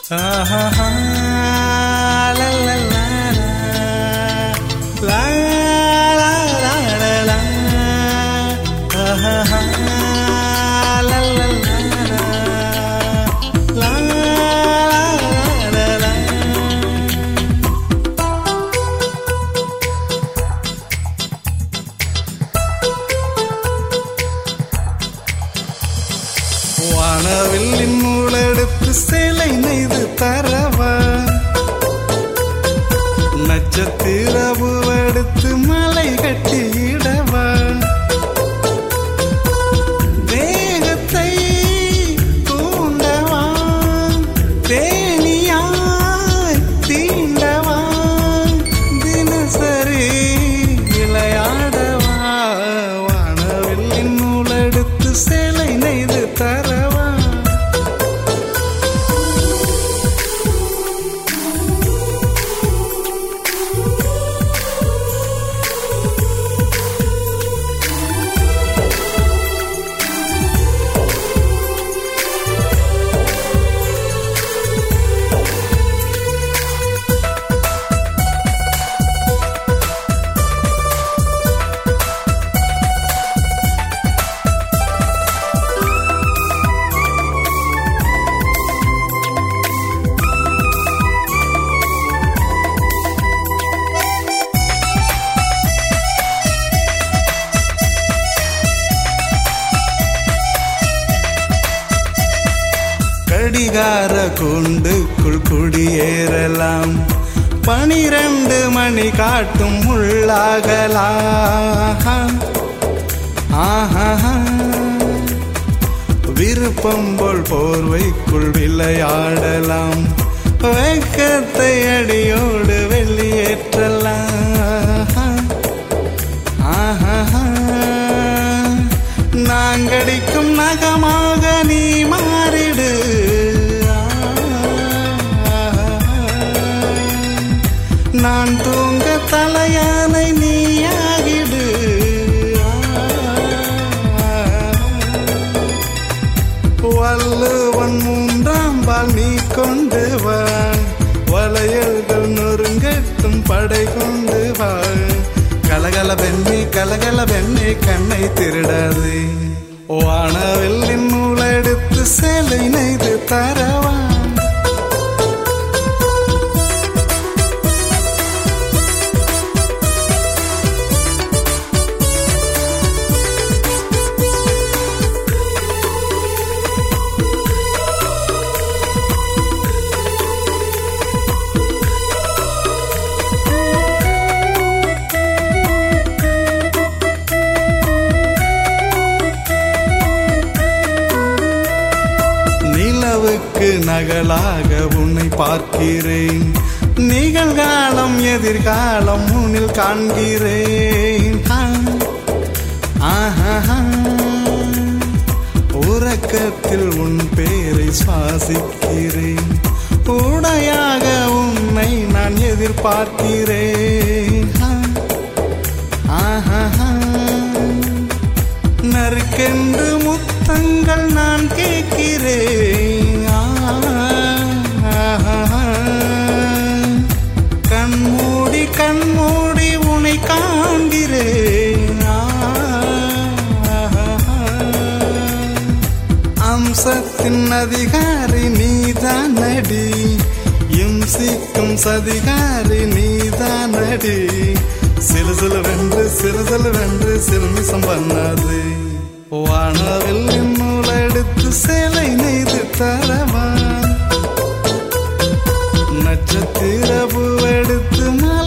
வானவில்லின் நூலெடுத்து சேலை நெய்து தரவா, நட்சத்திரவு எடுத்து மலை கட்டியிடவா, தேகத்தை தூண்டவா, தேனியாய் தீண்டவா, தினசரி விளையாடவா. வானவில்லின் நூலெடுத்து சேலை நெய்து தரவா. கடிகார கூண்டுக்குள் குடியேறலாம், 12 மணி காட்டும் உள்ளாகலாம். விருப்பம் போல் போர்வைக்குள் விளையாடலாம், வெக்கத்தை அடியோடு வெளியேற்றலாம். நாங்கடிக்கும் நகமாக நீ மாறிடு, நான் தூங்க தலையானை நீயாகிடு. வள்ளுவன் 3ஆம் பால் நீ கொண்டு வா, வளையல்கள் நொறுங்கட்டும் படை கொண்டு வா. கலகல வெண்ணே கண்ணை திருடாது. வானவில்லின் நூலெடுத்து சேலை நெய்து தரவா. நகலாக உன்னை பார்க்கிறேன், நிகழ்காலம் எதிர்காலம் உன்னில் காண்கிறேன். உறக்கத்தில் உன் பேரை சுவாசிக்கிறேன், உடையாக உன்னை நான் எதிர்பார்க்கிறேன். நறுக்கென்று முத்தங்கள் நான் கேட்கிறேன், கண்மூடி உன்னை காண்கிறேன். அம்சத்தின் அதிகாரி நீதானடி, இம்சிக்கும் சதிகாரி நீதானடி. சிலுசிலுவென்று சிலுமிசம் பண்ணாது. வானவில்லின் நூலெடுத்து சேலை நெய்து தரவா, நட்சத்திரவு எடுத்து